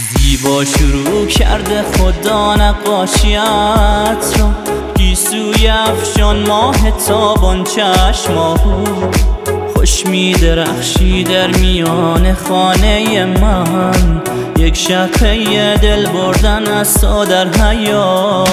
زیبا شروع کرده خدا نقاشیت را، گیسوی افشان ماه تابان چشماهو خوش می درخشی در میان خانه من. یک شقه دل بردن است تا در حیا،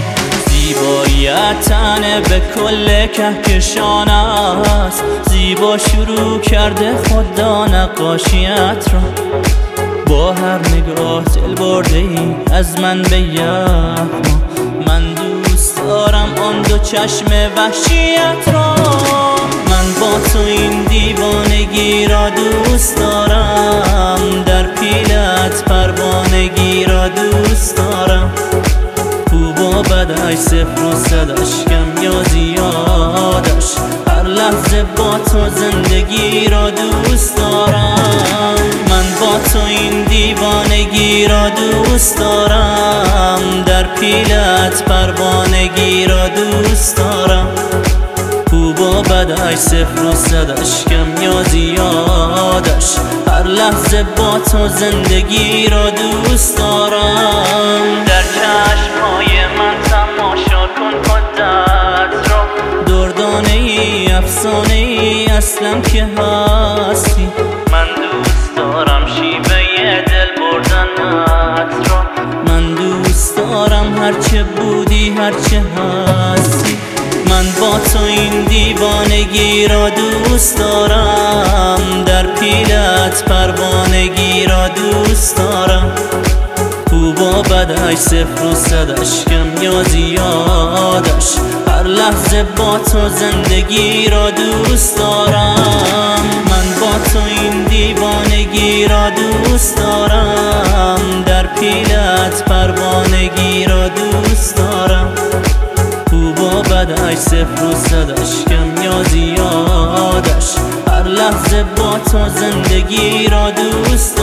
زیباییت تنه به کل کهکشان است. زیبا شروع کرده خدا نقاشیت را، با هر نگاه دل برده ای از من به یغما. من دوست دارم آن دو چشم وحشیت را، من با تو این دیوانگی را دوست دارم. در پیلت پروانگی را دوست دارم. خوب و بدش صفر و صدش کم یا زیادش، هر لحظه با تو زندگی را دوست دارم. من با تو این دیوانگی را دوست دارم. در پیلت پروانگی را دوست دارم. خوب و بدش صفر و صدش کم یا زیادش، هر لحظه با تو زندگی را دوست دارم. در چشمهای من تماشا کن خودت را، دردانه ای افسانه ای اصلا که هستی. من دوست دارم شیوه دل بردنت را، من دوست دارم هرچه بودی هرچه هستی. من با تو این دیوانگی را دوست دارم. در پیلت پروانگی را دوست دارم. خوب و بدش صفر و صدش کم یا زیادش، هر لحظه با تو زندگی را دوست دارم. من با تو این دیوانگی را دوست دارم. در پیلت پروانگی را دوست دارم. خوب و بدش صفر و صدش کم یا زیادش، هر لحظه با تو زندگی را دوست